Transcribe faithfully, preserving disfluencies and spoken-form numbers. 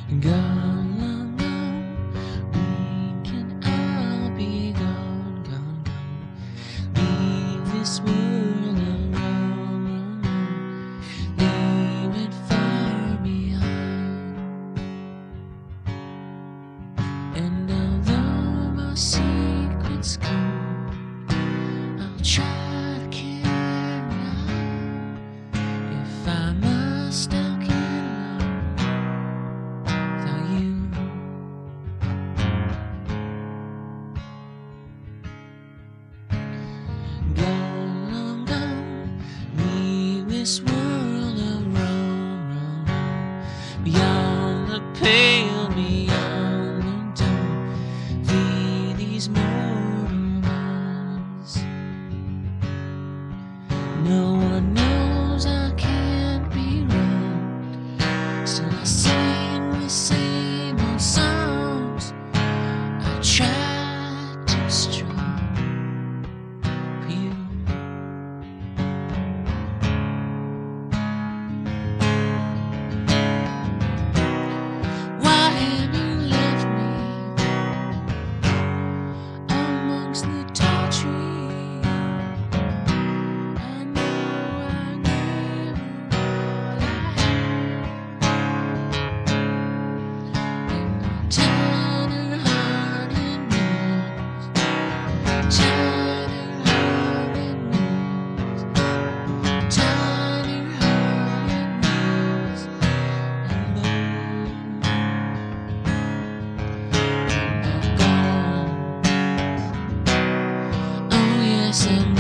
Gone, long gone, we can all be gone, gone, gone. Leave this world alone, leave it far behind. And although our secrets cold, I'll try to carry on. If I must, I'll gone, long gone, leave this world alone, roam, roam. Beyond the pale, beyond the dawn, flee these mortal bonds. No one knows I can't be wrong, still I sing the same old songs. I try to strum. Yes, and